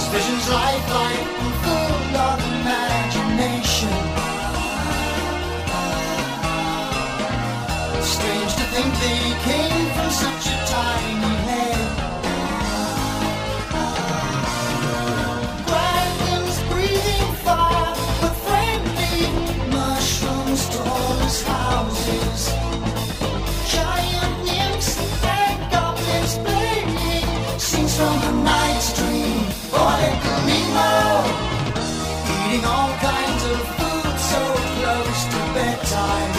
visions lifelike and full of imagination. Strange to think they came from such a tiny head. Dragons breathing fire with friendly mushrooms tall as houses. Giant nymphs and goblins playing scenes from a night's dream. Boy, Nemo, eating all kinds of food so close to bedtime.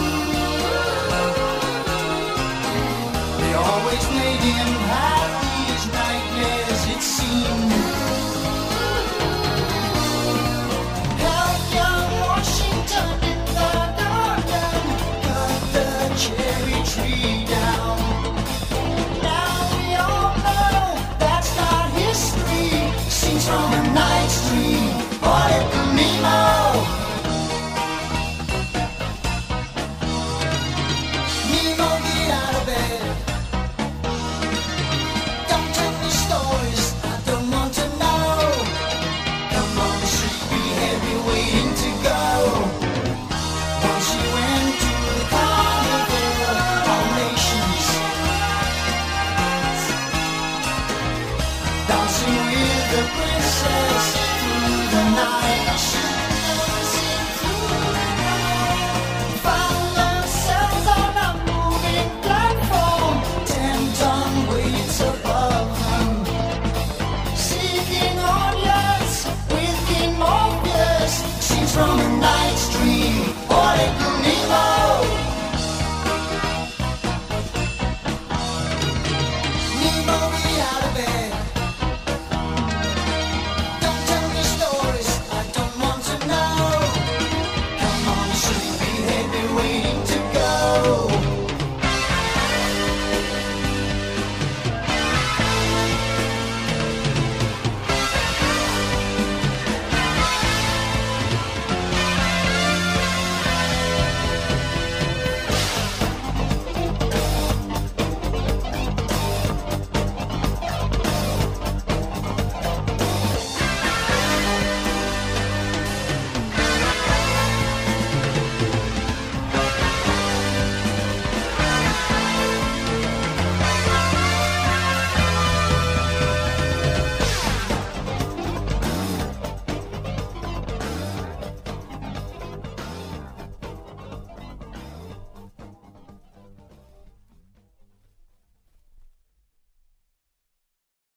They always made him have these nightmares, it seemed. Help young Washington in the garden, cut the cherry tree down. Now we all know that's not history. Scenes from a night's dream. Boy, Little Nemo. Nemo, get out of bed. Don't tell me stories I don't want to know. Come on, sleepyhead, waiting to go. Once you went to the carnival, all nations dancing with the princess through the night.